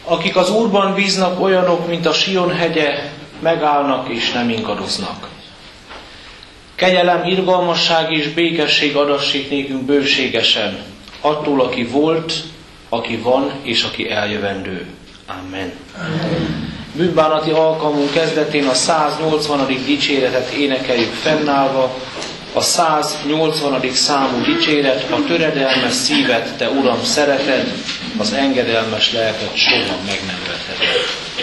Akik az Úrban bíznak, olyanok, mint a Sion hegye, megállnak és nem ingadoznak. Kegyelem, irgalmasság és békesség adassék nékünk bőségesen, attól, aki volt, aki van és aki eljövendő. Amen. Bűnbánati alkalmunk kezdetén a 180. dicséretet énekeljük fennállva. A 180. számú dicséret: a töredelmes szívet, te Uram, szereted, az engedelmes lelket soha meg nem vetheted.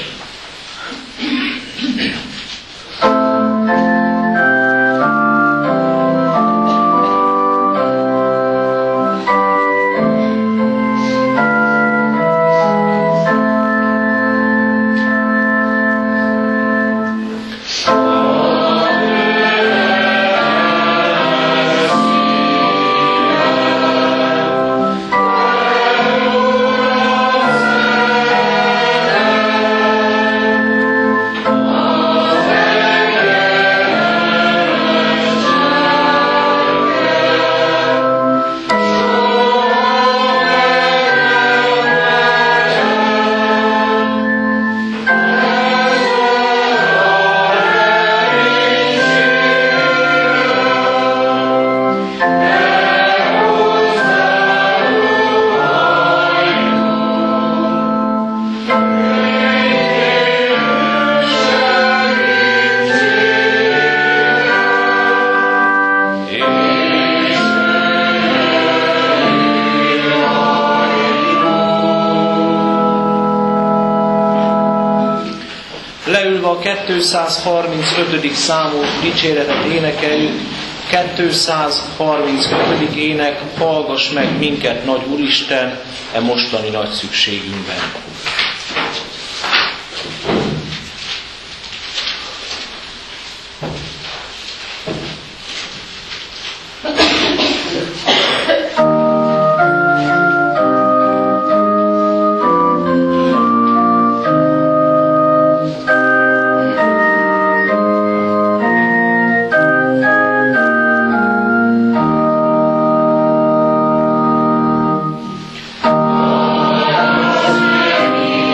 Leülve a 235. számú dicséretet énekeljük. 235. ének: hallgass meg minket, nagy Úristen, e mostani nagy szükségünkben. Oh,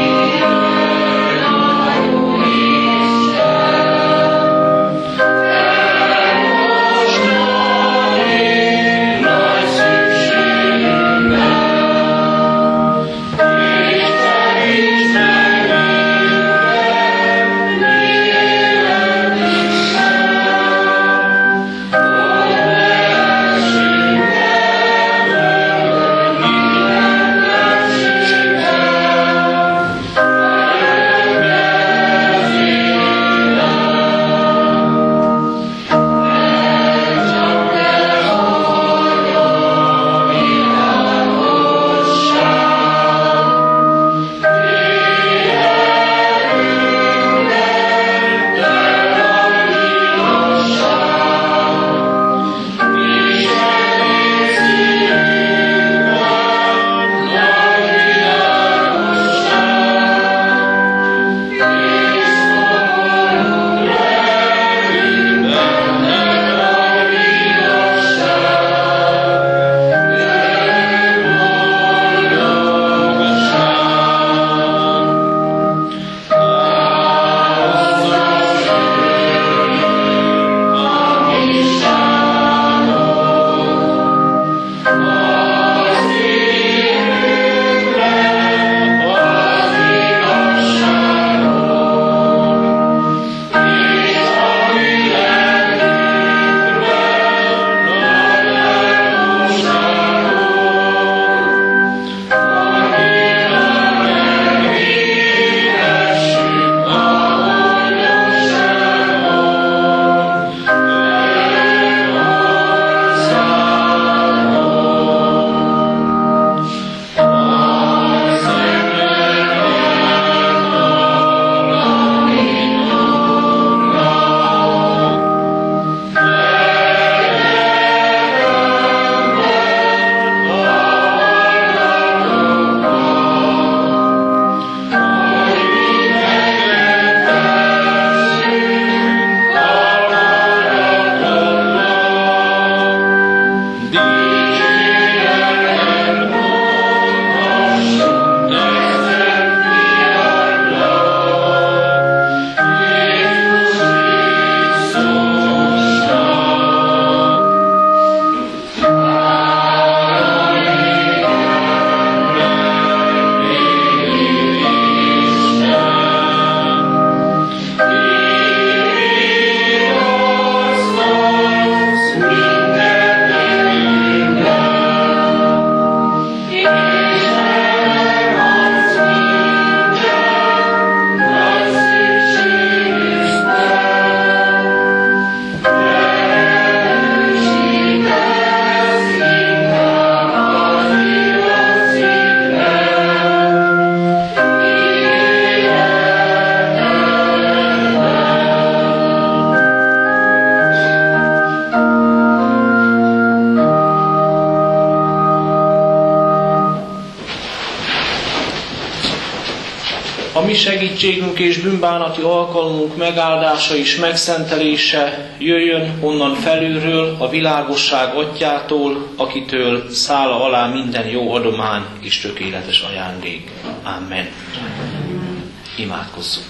A mi segítségünk és bűnbánati alkalmunk megáldása és megszentelése jöjjön onnan felülről, a világosság atyától, akitől szála alá minden jó adomány és tökéletes ajándék. Amen. Imádkozzunk.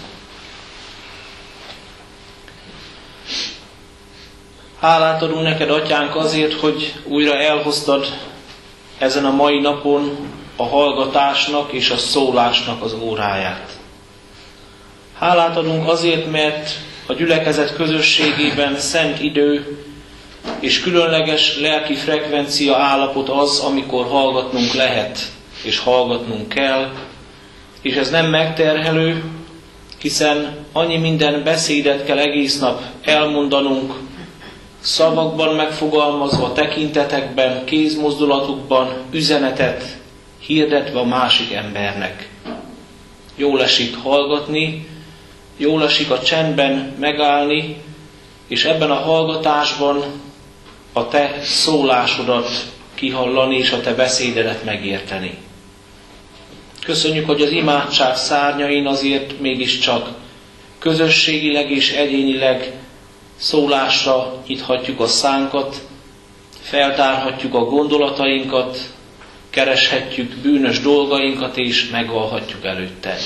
Hálát adunk neked, atyánk, azért, hogy újra elhoztad ezen a mai napon a hallgatásnak és a szólásnak az óráját. Hálát adunk azért, mert a gyülekezet közösségében szent idő és különleges lelki frekvencia állapot az, amikor hallgatnunk lehet és hallgatnunk kell, és ez nem megterhelő, hiszen annyi minden beszédet kell egész nap elmondanunk, szavakban megfogalmazva, tekintetekben, kézmozdulatokban, üzenetet hirdetve a másik embernek. Jól esik hallgatni, jól esik a csendben megállni, és ebben a hallgatásban a te szólásodat kihallani, és a te beszédedet megérteni. Köszönjük, hogy az imádság szárnyain azért mégiscsak közösségileg és egyénileg szólásra nyithatjuk a szánkat, feltárhatjuk a gondolatainkat, kereshetjük bűnös dolgainkat, és megvallhatjuk előtted.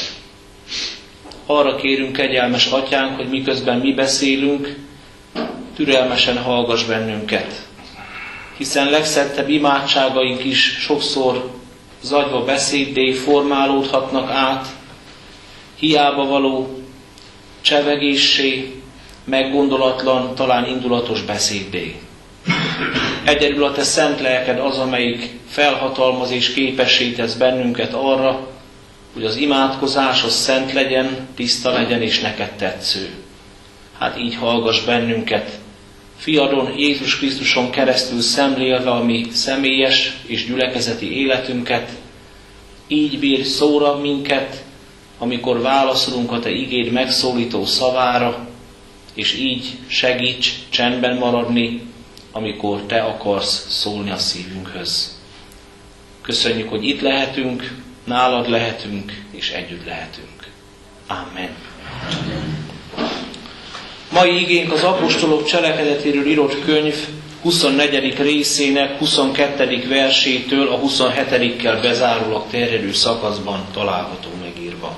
Arra kérünk, kegyelmes atyánk, hogy miközben mi beszélünk, türelmesen hallgass bennünket. Hiszen legszettebb imádságaink is sokszor zagyva beszéddé formálódhatnak át, hiába való csevegéssé, meggondolatlan, talán indulatos beszéddé. Egyedül a te szent lelked az, amelyik felhatalmaz és képessé tesz bennünket arra, hogy az imádkozás az szent legyen, tiszta legyen és neked tetsző. Hát így hallgass bennünket, fiadon, Jézus Krisztuson keresztül szemlélve a mi személyes és gyülekezeti életünket, így bír szóra minket, amikor válaszolunk a te igéd megszólító szavára, és így segíts csendben maradni, amikor te akarsz szólni a szívünkhöz. Köszönjük, hogy itt lehetünk, nálad lehetünk, és együtt lehetünk. Amen. Mai igénk az apostolok cselekedetéről írott könyv 24. részének 22. versétől a 27-kel bezárólag terjedő szakaszban található megírva.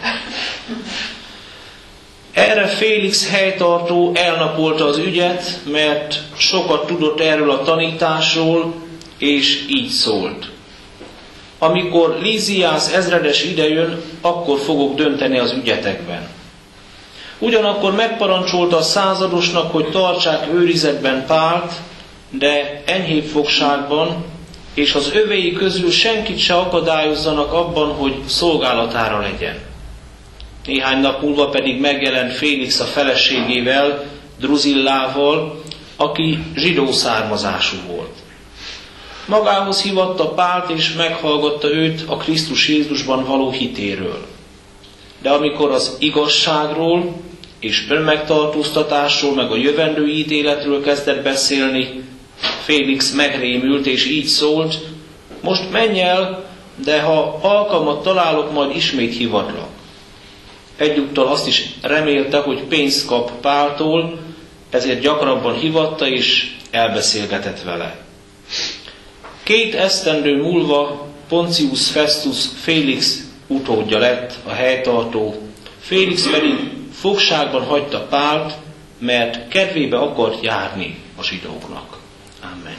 Erre Félix helytartó elnapolta az ügyet, mert sokat tudott erről a tanításról, és így szólt. Amikor Líziász ezredes idejön, akkor fogok dönteni az ügyetekben. Ugyanakkor megparancsolta a századosnak, hogy tartsák őrizetben Pált, de enyhébb fogságban, és az övéi közül senkit se akadályozzanak abban, hogy szolgálatára legyen. Néhány nap múlva pedig megjelent Félix a feleségével, Druzillával, aki zsidó származású volt. Magához hívatta Pált, és meghallgatta őt a Krisztus Jézusban való hitéről. De amikor az igazságról és önmegtartóztatásról, meg a jövendő ítéletről kezdett beszélni, Félix megrémült, és így szólt: most menj el, de ha alkalmat találok, majd ismét hívatlak. Egyúttal azt is remélte, hogy pénzt kap Páltól, ezért gyakrabban hívatta és elbeszélgetett vele. 2 esztendő múlva Poncius Festus Félix utódja lett, a helytartó. Félix pedig fogságban hagyta Pált, mert kedvébe akart járni a zsidóknak. Amen.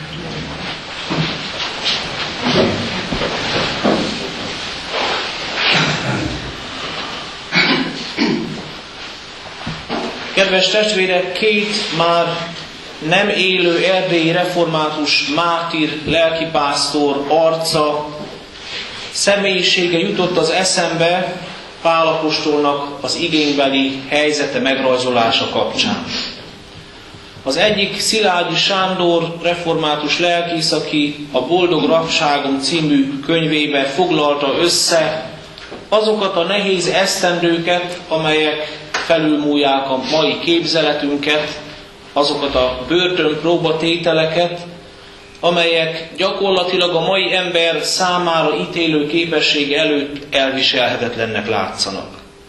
Kedves testvérek, 2 már nem élő erdélyi református mártír, lelkipásztor arca, személyisége jutott az eszembe Pál apostolnak az igénybeli helyzete megrajzolása kapcsán. Az egyik Szilágyi Sándor református lelkész, aki a Boldog Rabságom című könyvébe foglalta össze azokat a nehéz esztendőket, amelyek felülmúlják a mai képzeletünket, azokat a börtönpróbatételeket, amelyek gyakorlatilag a mai ember számára ítélő képesség előtt elviselhetetlennek látszanak.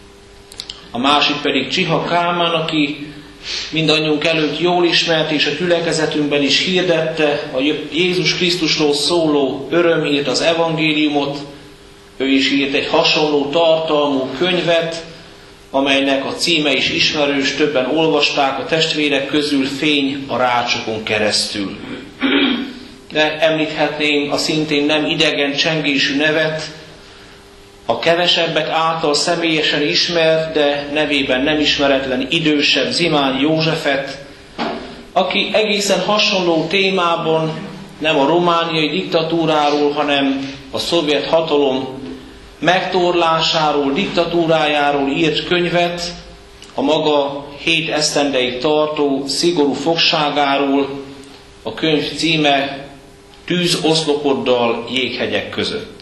a másik pedig Csiha Kálmán, aki mindannyiunk előtt jól ismert, és a gyülekezetünkben is hirdette a Jézus Krisztusról szóló örömhírt, az evangéliumot. Ő is írt egy hasonló tartalmú könyvet, amelynek a címe is ismerős, többen olvasták a testvérek közül, Fény a rácsokon keresztül. De említhetném a szintén nem idegen csengésű nevet, a kevesebbek által személyesen ismert, de nevében nem ismeretlen idősebb Zimány Józsefet, aki egészen hasonló témában nem a romániai diktatúráról, hanem a szovjet hatalom megtorlásáról, diktatúrájáról írt könyvet, a maga 7 esztendeig tartó szigorú fogságáról. A könyv címe Tűzoszlopoddal jéghegyek között.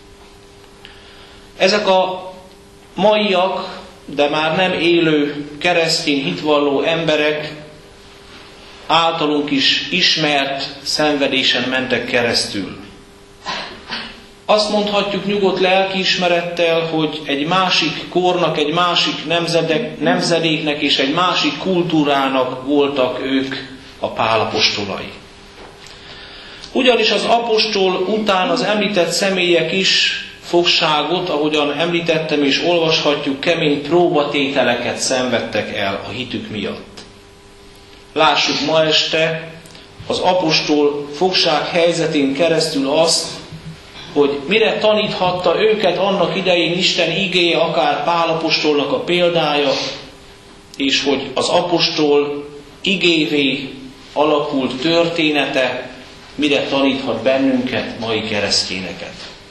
Ezek a maiak, de már nem élő keresztény hitvalló emberek általunk is ismert szenvedésen mentek keresztül. Azt mondhatjuk nyugodt lelkiismerettel, hogy egy másik kornak, egy másik nemzedéknek és egy másik kultúrának voltak ők a Pál apostolai. Ugyanis az apostol után az említett személyek is fogságot, ahogyan említettem és olvashatjuk, kemény próbatételeket szenvedtek el a hitük miatt. Lássuk ma este az apostol fogság helyzetén keresztül azt, hogy mire taníthatta őket annak idején Isten igéje, akár Pál apostolnak a példája, és hogy az apostol igévé alakult története mire taníthat bennünket, mai keresztényeket.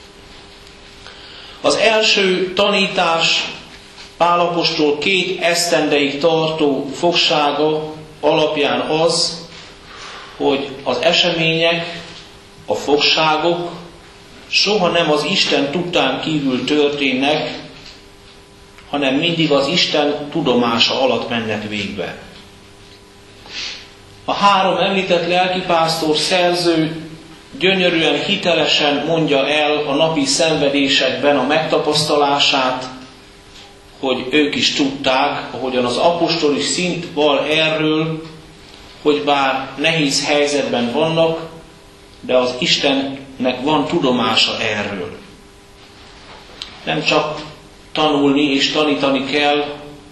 Az első tanítás Pál apostol 2 esztendeig tartó fogsága alapján az, hogy az események, a fogságok soha nem az Isten tudtán kívül történnek, hanem mindig az Isten tudomása alatt mennek végbe. A 3 említett lelkipásztor szerző gyönyörűen, hitelesen mondja el a napi szenvedésekben a megtapasztalását, hogy ők is tudták, ahogyan az apostol is szint val erről, hogy bár nehéz helyzetben vannak, de az Istennek van tudomása erről. Nem csak tanulni és tanítani kell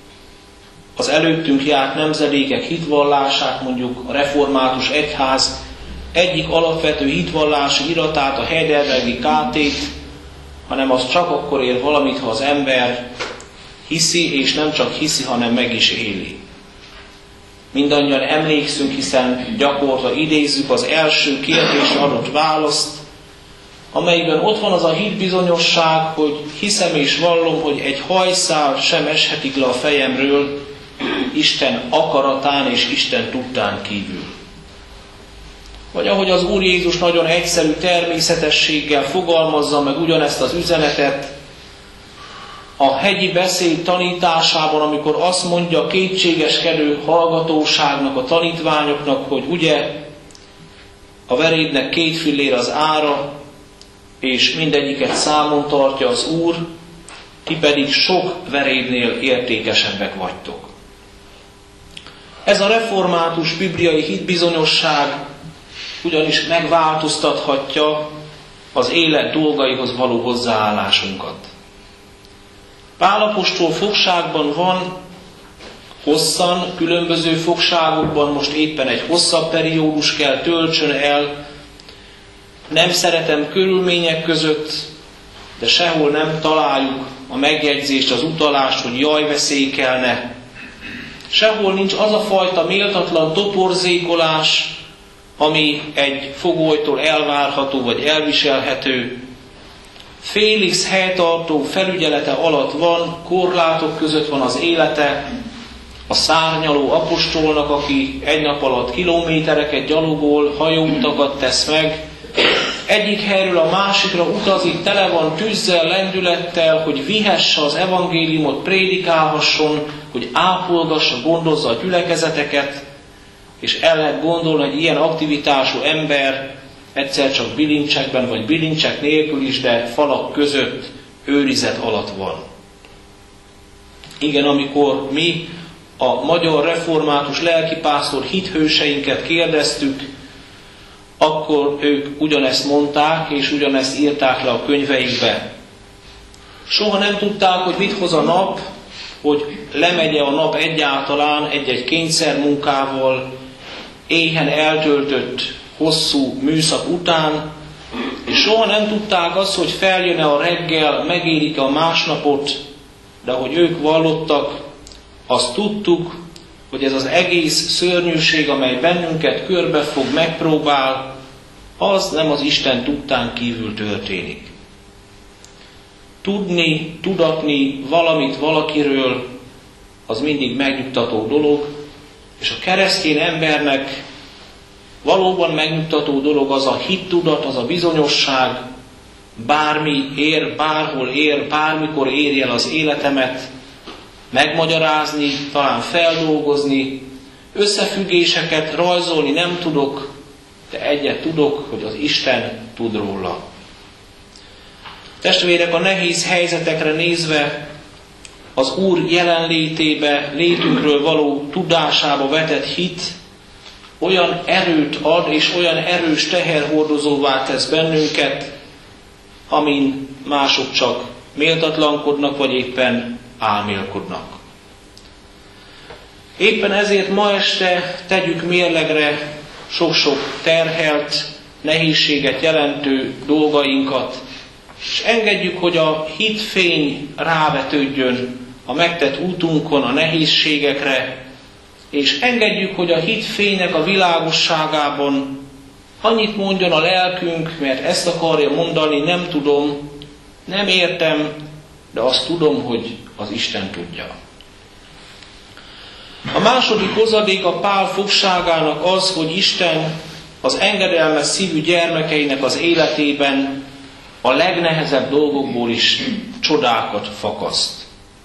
az előttünk járt nemzedékek hitvallását, mondjuk a református egyház egyik alapvető hitvallási iratát, a Heidelbergi KT-t, hanem az csak akkor ér valamit, ha az ember hiszi, és nem csak hiszi, hanem meg is éli. Mindannyian emlékszünk, hiszen gyakorta idézzük az első kérdésre adott választ, amelyben ott van az a hitbizonyosság, hogy hiszem és vallom, hogy egy hajszál sem eshetik le a fejemről Isten akaratán és Isten tudtán kívül. Vagy ahogy az Úr Jézus nagyon egyszerű természetességgel fogalmazza meg ugyanezt az üzenetet, a hegyi beszéd tanításában, amikor azt mondja a kétségeskedő hallgatóságnak, a tanítványoknak, hogy ugye a verédnek 2 fillér az ára, és mindegyiket számon tartja az Úr, ti pedig sok verédnél értékesebbek vagytok. Ez a református bibliai hitbizonyosság ugyanis megváltoztathatja az élet dolgaihoz való hozzáállásunkat. Pál apostol fogságban van, hosszan, különböző fogságokban most éppen egy hosszabb periódus kell töltsön el, nem szeretem körülmények között, de sehol nem találjuk a megjegyzést, az utalást, hogy jaj, veszélykelne. Sehol nincs az a fajta méltatlan toporzékolás, ami egy fogolytól elvárható vagy elviselhető. Félix helytartó felügyelete alatt van, korlátok között van az élete, a szárnyaló apostolnak, aki egy nap alatt kilométereket gyalogol, hajóutakat tesz meg, egyik helyről a másikra utazik, tele van tűzzel, lendülettel, hogy vihesse az evangéliumot, prédikálhasson, hogy ápolgassa, gondozza a gyülekezeteket, és el lehet gondolni, hogy ilyen aktivitású ember egyszer csak bilincsekben, vagy bilincsek nélkül is, de falak között őrizet alatt van. Igen, amikor mi a magyar református lelkipásztor hithőseinket kérdeztük, akkor ők ugyanezt mondták, és ugyanezt írták le a könyveikbe. Soha nem tudták, hogy mit hoz a nap, hogy lemegye a nap egyáltalán egy-egy kényszermunkával, éhen eltöltött hosszú műszak után, és soha nem tudták azt, hogy feljön-e a reggel, megérik-e a másnapot, de hogy ők vallottak, azt tudtuk, hogy ez az egész szörnyűség, amely bennünket körbefog, megpróbál, az nem az Isten tudtán kívül történik. Tudni, tudatni valamit valakiről, az mindig megnyugtató dolog, és a keresztény embernek valóban megnyugtató dolog az a hittudat, az a bizonyosság, bármi ér, bárhol ér, bármikor érje el az életemet, megmagyarázni, talán feldolgozni, összefüggéseket rajzolni nem tudok, de egyet tudok, hogy az Isten tud róla. Testvérek, a nehéz helyzetekre nézve az Úr jelenlétébe, létünkről való tudásába vetett hit olyan erőt ad, és olyan erős teherhordozóvá tesz bennünket, amin mások csak méltatlankodnak, vagy éppen álmélkodnak. Éppen ezért ma este tegyük mérlegre sok-sok terhelt, nehézséget jelentő dolgainkat, és engedjük, hogy a hitfény rávetődjön a megtett útunkon, a nehézségekre, és engedjük, hogy a hitfénynek a világosságában annyit mondjon a lelkünk, mert ezt akarja mondani, nem tudom, nem értem, de azt tudom, hogy az Isten tudja. A második hozadék a Pál fogságának az, hogy Isten az engedelmes szívű gyermekeinek az életében a legnehezebb dolgokból is csodákat fakaszt.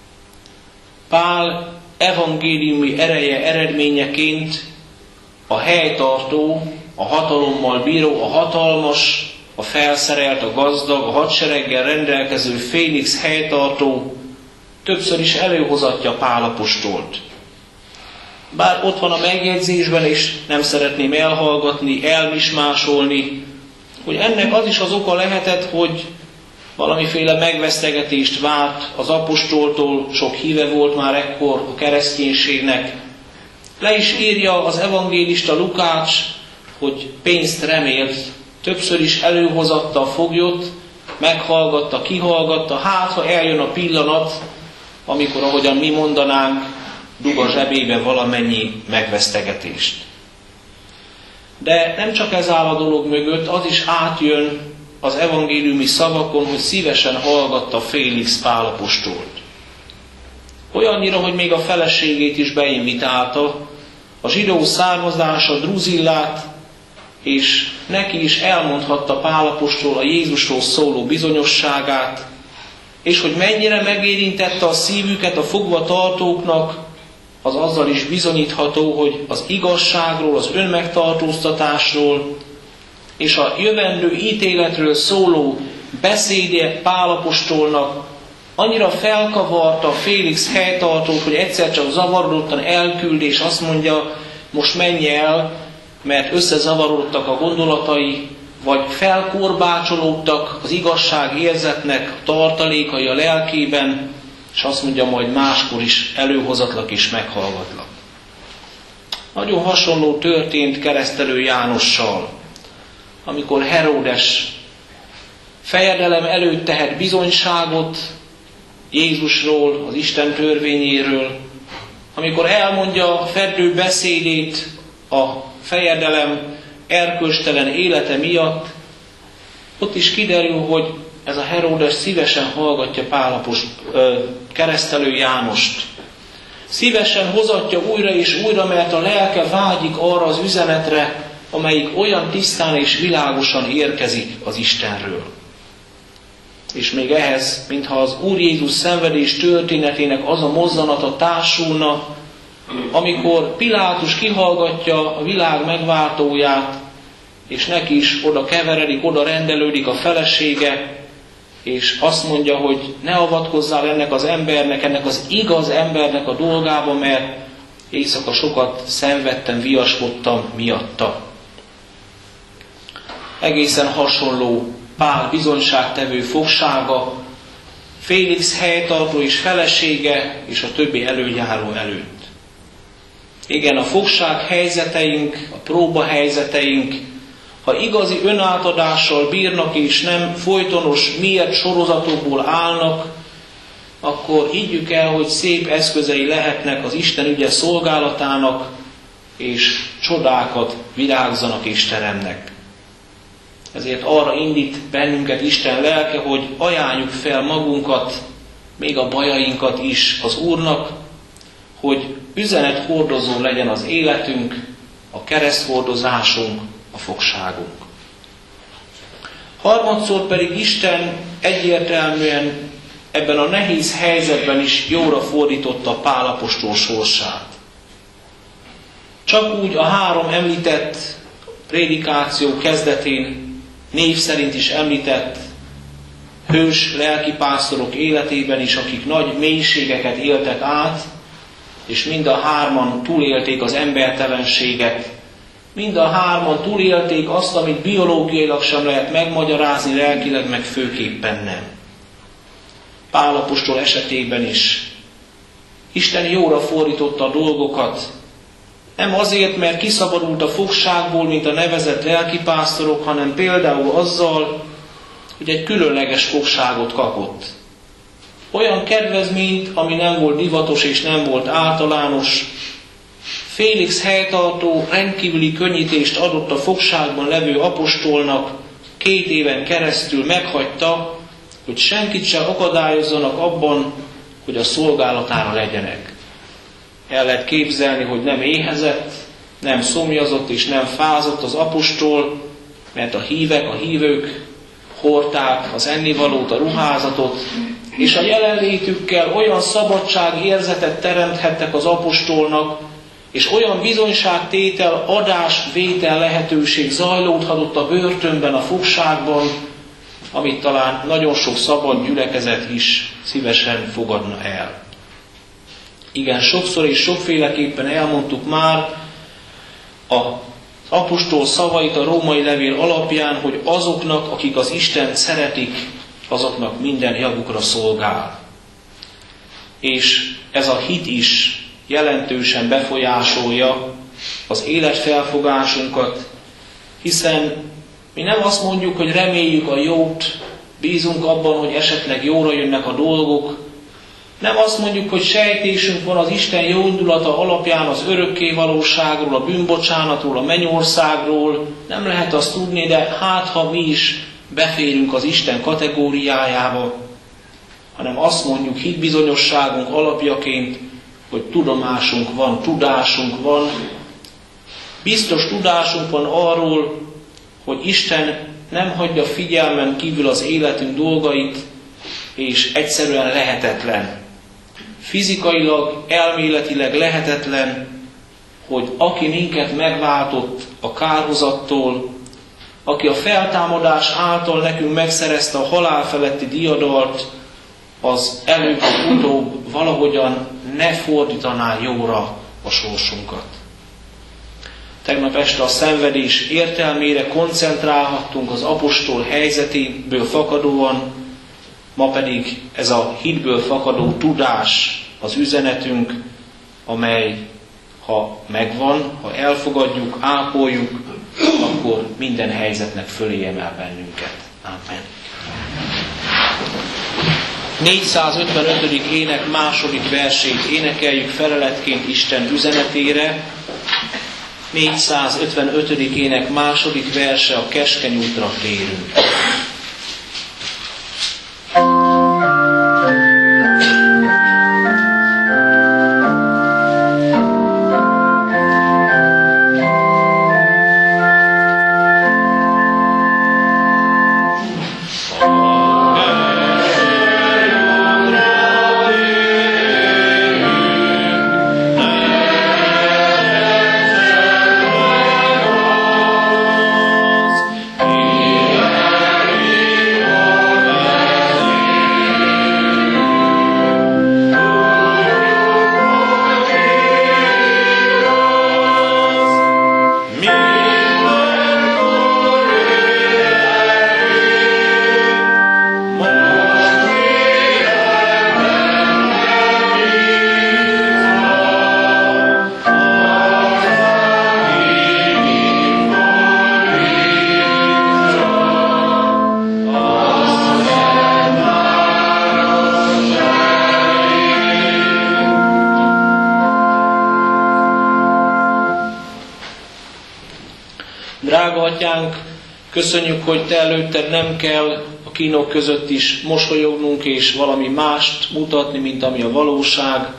Pál evangéliumi ereje eredményeként a helytartó, a hatalommal bíró, a hatalmas, a felszerelt, a gazdag, a hadsereggel rendelkező Félix helytartó többször is előhozatja Pál apostolt. Bár ott van a megjegyzésben, és nem szeretném elhallgatni, elmismásolni, hogy ennek az is az oka lehetett, hogy valamiféle megvesztegetést várt az apostoltól, sok híve volt már ekkor a kereszténységnek. Le is írja az evangélista Lukács, hogy pénzt remélt, többször is előhozatta a foglyot, meghallgatta, kihallgatta, hát ha eljön a pillanat, amikor, ahogyan mi mondanánk, dug a zsebébe valamennyi megvesztegetést. De nem csak ez áll a dolog mögött, az is átjön az evangéliumi szavakon, hogy szívesen hallgatta Félix Pál apostolt. Olyannyira, hogy még a feleségét is beinvitálta, a zsidó származású Druzillát, és neki is elmondhatta Pál apostol a Jézusról szóló bizonyosságát, és hogy mennyire megérintette a szívüket a fogva tartóknak, az azzal is bizonyítható, hogy az igazságról, az önmegtartóztatásról és a jövendő ítéletről szóló beszéde Pál apostolnak annyira felkavarta Félix helytartót, hogy egyszer csak zavarodottan elküld, és azt mondja, most menj el, mert összezavarodtak a gondolatai, vagy felkorbácsolódtak az igazság érzetnek tartalékai a lelkében, és azt mondja, majd máskor is előhozatlak és meghallgatlak. Nagyon hasonló történt Keresztelő Jánossal, amikor Heródes fejedelem előtt tehet bizonyságot Jézusról, az Isten törvényéről, amikor elmondja feddő beszédét a fejedelem erkölcstelen élete miatt, ott is kiderül, hogy ez a Heródes szívesen hallgatja Keresztelő Jánost. Szívesen hozatja újra és újra, mert a lelke vágyik arra az üzenetre, amelyik olyan tisztán és világosan érkezik az Istenről. És még ehhez, mintha az Úr Jézus szenvedés történetének az a mozzanata társulna, amikor Pilátus kihallgatja a világ megváltóját, és neki is oda keveredik, oda rendelődik a felesége, és azt mondja, hogy ne avatkozzál ennek az embernek, ennek az igaz embernek a dolgába, mert éjszaka sokat szenvedtem, viaskodtam miatta. Egészen hasonló Pál bizonyságtevő fogsága, Félix helytartó és felesége és a többi előjáró előtt. Igen, a fogság helyzeteink, a próba helyzeteink, ha igazi önátadással bírnak és nem folytonos miért sorozatokból állnak, akkor higgyük el, hogy szép eszközei lehetnek az Isten ügye szolgálatának, és csodákat virágzanak és teremnek. Ezért arra indít bennünket Isten lelke, hogy ajánljuk fel magunkat, még a bajainkat is az Úrnak, hogy üzenethordozó legyen az életünk, a kereszthordozásunk, a fogságunk. Harmadszor pedig Isten egyértelműen ebben a nehéz helyzetben is jóra fordította Pál apostol sorsát. Csak úgy a 3 említett prédikáció kezdetén név szerint is említett hős lelkipásztorok életében is, akik nagy mélységeket éltek át, és mind a 3-an túlélték az embertelenséget, mind a 3-an túlélték azt, amit biológiailag sem lehet megmagyarázni, lelkileg meg főképpen nem. Pál apostol esetében is Isten jóra fordította a dolgokat, nem azért, mert kiszabadult a fogságból, mint a nevezett lelkipásztorok, hanem például azzal, hogy egy különleges fogságot kapott. Olyan kedvezményt, ami nem volt divatos és nem volt általános. Félix helytartó rendkívüli könnyítést adott a fogságban levő apostolnak, 2 éven keresztül meghagyta, hogy senkit sem akadályozzanak abban, hogy a szolgálatára legyenek. El lehet képzelni, hogy nem éhezett, nem szomjazott és nem fázott az apostol, mert a hívők hordták az ennivalót, a ruházatot, és a jelenlétükkel olyan szabadságérzetet teremthettek az apostolnak, és olyan bizonyságtétel, adás-vétel lehetőség zajlódhatott a börtönben, a fogságban, amit talán nagyon sok szabad gyülekezet is szívesen fogadna el. Igen, sokszor és sokféleképpen elmondtuk már az apostol szavait a római levél alapján, hogy azoknak, akik az Istent szeretik, azoknak minden javukra szolgál. És ez a hit is jelentősen befolyásolja az életfelfogásunkat, hiszen mi nem azt mondjuk, hogy reméljük a jót, bízunk abban, hogy esetleg jóra jönnek a dolgok, nem azt mondjuk, hogy sejtésünk van az Isten jóindulata alapján az örökké valóságról, a bűnbocsánatról, a mennyországról, nem lehet azt tudni, de hát ha mi is beférünk az Isten kategóriájába, hanem azt mondjuk hitbizonyosságunk alapjaként, hogy tudomásunk van, tudásunk van, biztos tudásunk van arról, hogy Isten nem hagyja figyelmen kívül az életünk dolgait, és egyszerűen lehetetlen. Fizikailag, elméletileg lehetetlen, hogy aki minket megváltott a kárhozattól, aki a feltámadás által nekünk megszerezte a halál feletti diadalt, az előbb-utóbb valahogyan ne fordítaná jóra a sorsunkat. Tegnap este a szenvedés értelmére koncentrálhattunk az apostol helyzetéből fakadóan, ma pedig ez a hitből fakadó tudás az üzenetünk, amely ha megvan, ha elfogadjuk, ápoljuk, akkor minden helyzetnek fölé emel bennünket. Amen. 455. ének második versét énekeljük feleletként Isten üzenetére. 455. ének második verse, a keskeny útra térünk. Yeah. Drága Atyánk, köszönjük, hogy Te előtted nem kell a kínok között is mosolyognunk és valami mást mutatni, mint ami a valóság.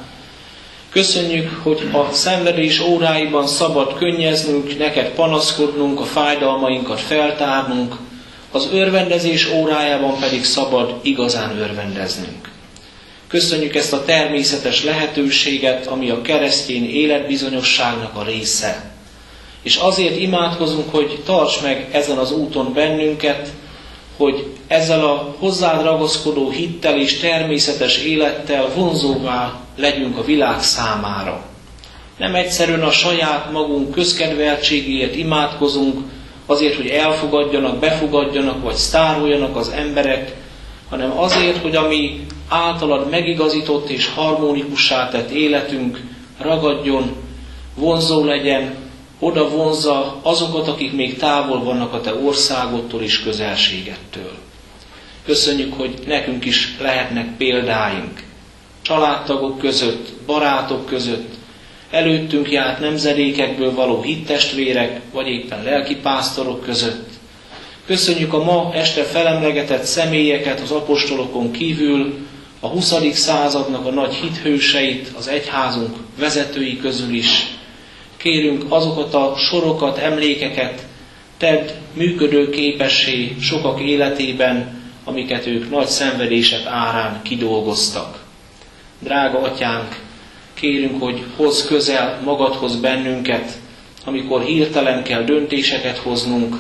Köszönjük, hogy a szenvedés óráiban szabad könnyeznünk, neked panaszkodnunk, a fájdalmainkat feltárnunk, az örvendezés órájában pedig szabad igazán örvendeznünk. Köszönjük ezt a természetes lehetőséget, ami a keresztény életbizonyosságnak a része. És azért imádkozunk, hogy tarts meg ezen az úton bennünket, hogy ezzel a hozzád ragaszkodó hittel és természetes élettel vonzóvá legyünk a világ számára. Nem egyszerűen a saját magunk közkedveltségéért imádkozunk, azért, hogy elfogadjanak, befogadjanak, vagy sztároljanak az emberek, hanem azért, hogy a mi általad megigazított és harmonikussá tett életünk ragadjon, vonzó legyen, oda vonzza azokat, akik még távol vannak a te országodtól és közelségettől. Köszönjük, hogy nekünk is lehetnek példáink, családtagok között, barátok között, előttünk járt nemzedékekből való hittestvérek, vagy éppen lelkipásztorok között. Köszönjük a ma este felemlegetett személyeket az apostolokon kívül, a 20. századnak a nagy hithőseit, az egyházunk vezetői közül is. Kérünk azokat a sorokat, emlékeket, tedd működőképessé sokak életében, amiket ők nagy szenvedések árán kidolgoztak. Drága Atyánk, kérünk, hogy hozz közel magadhoz bennünket, amikor hirtelen kell döntéseket hoznunk,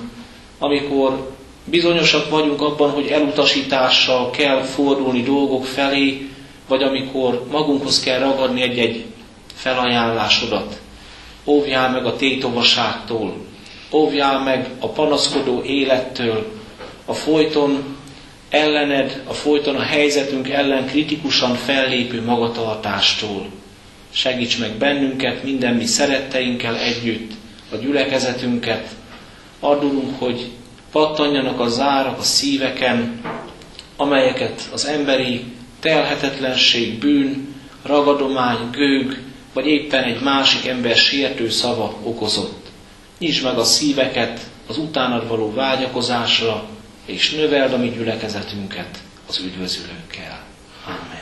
amikor bizonyosak vagyunk abban, hogy elutasítással kell fordulni dolgok felé, vagy amikor magunkhoz kell ragadni egy-egy felajánlásodat. Óvjál meg a tétovaságtól, óvjál meg a panaszkodó élettől, a folyton ellened, a folyton a helyzetünk ellen kritikusan fellépő magatartástól. Segíts meg bennünket, minden mi szeretteinkkel együtt, a gyülekezetünket. Adulunk, hogy pattanjanak a zárak a szíveken, amelyeket az emberi telhetetlenség, bűn, ragadomány, gőg, vagy éppen egy másik ember sértő szava okozott. Nyisd meg a szíveket az utánad való vágyakozásra, és növeld a mi gyülekezetünket az üdvözülőkkel. Amen.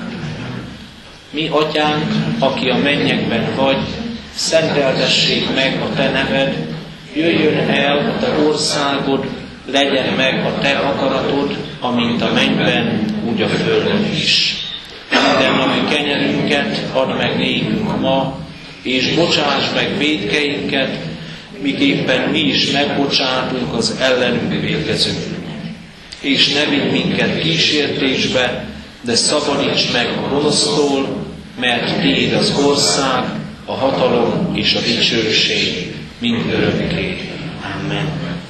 Mi, Atyánk, aki a mennyekben vagy, szenteltessék meg a te neved, jöjjön el a te országod, legyen meg a te akaratod, amint a mennyben, úgy a földön is. Mindennapi kenyerünket add meg nékünk ma, és bocsáss meg vétkeinket, miképpen mi is megbocsátunk az ellenünk vétkezőknek. És ne vigy minket kísértésbe, de szabadíts meg a gonosztól, mert tiéd az ország, a hatalom és a dicsőség mind örökké. Amen.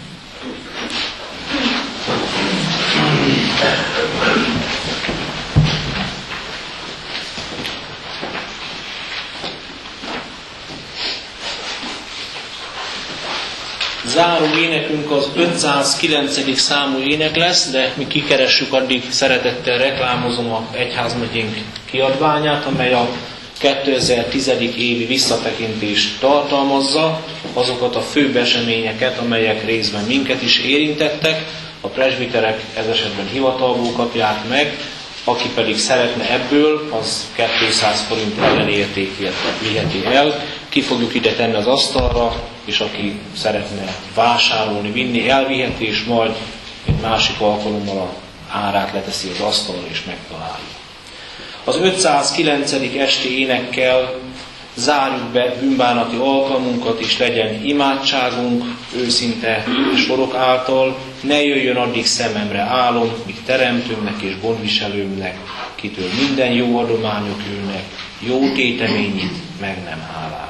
Záró énekünk az 509. számú ének lesz, de mi kikeressük, addig szeretettel reklámozom a egyházmegyénk kiadványát, amely a 2010. évi visszatekintést tartalmazza, azokat a főbb eseményeket, amelyek részben minket is érintettek. A presbiterek ez esetben hivatalból kapják meg, aki pedig szeretne ebből, az 200 forint ellenértékért viheti el. Ki fogjuk ide tenni az asztalra, és aki szeretne vásárolni, vinni, elviheti, és majd egy másik alkalommal a árát leteszi az asztalra, és megtalálja. Az 509. esti énekkel zárjuk be bűnbánati alkalmunkat, és legyen imádságunk őszinte sorok által. Ne jöjjön addig szememre álom, míg teremtőmnek és gondviselőmnek, kitől minden jó adományok ülnek, jó téteményit meg nem hálálom.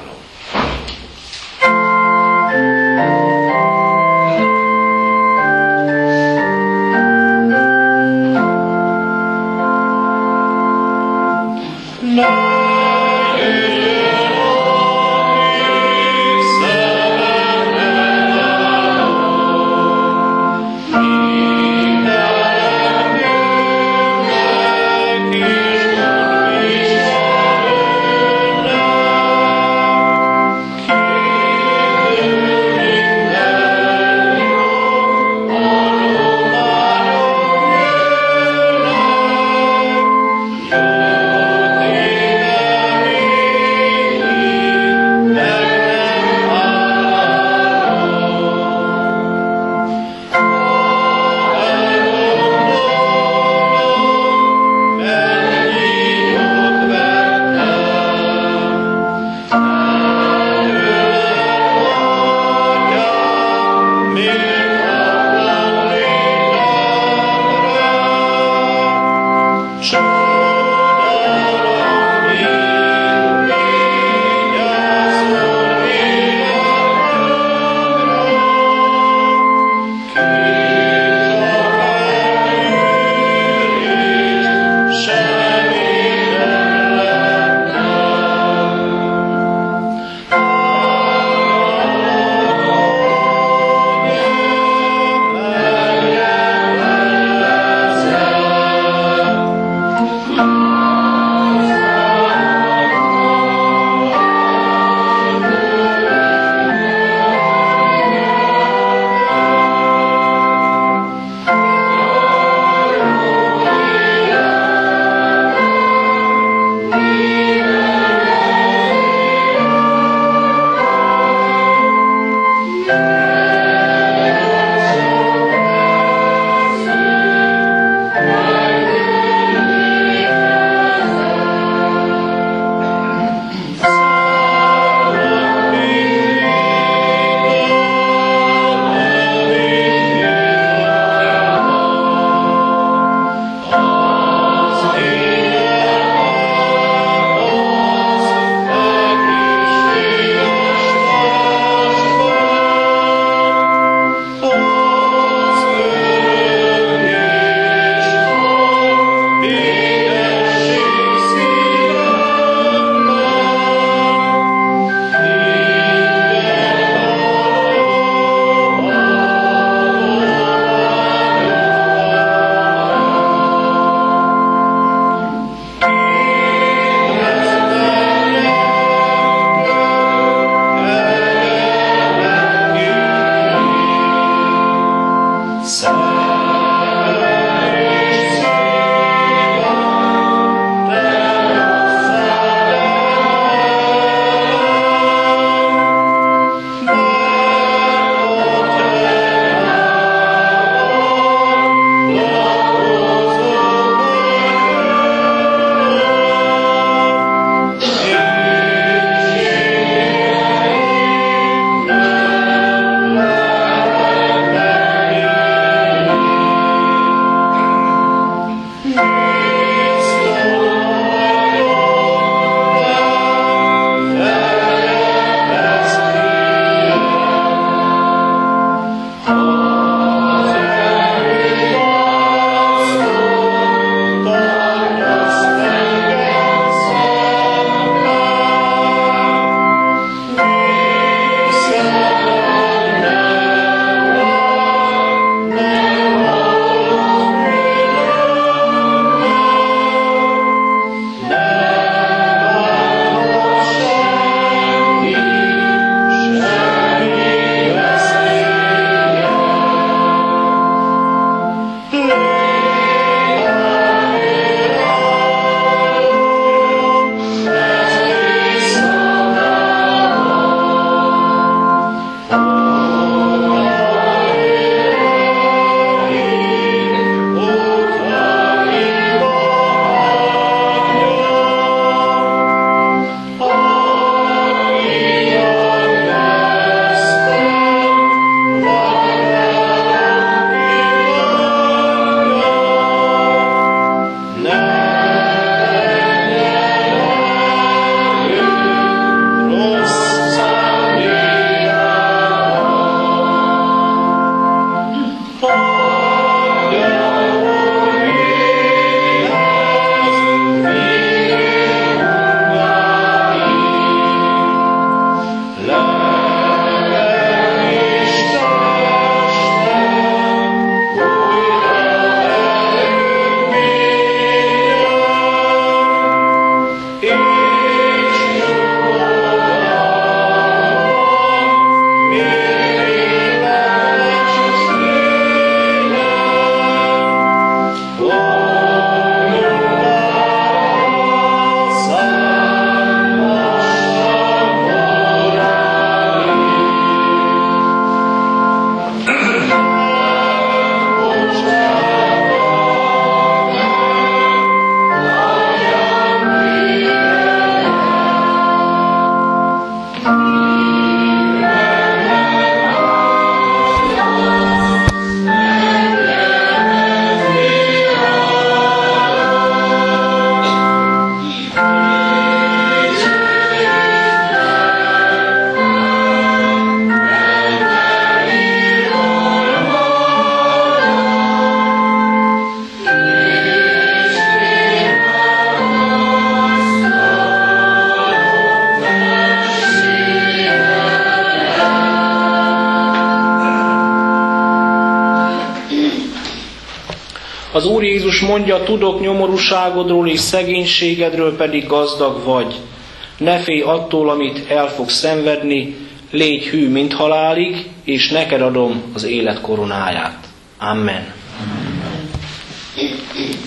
Az Úr Jézus mondja, tudok nyomorúságodról és szegénységedről pedig gazdag vagy. Ne félj attól, amit el fogsz szenvedni, légy hű, mint halálig, és neked adom az élet koronáját. Amen.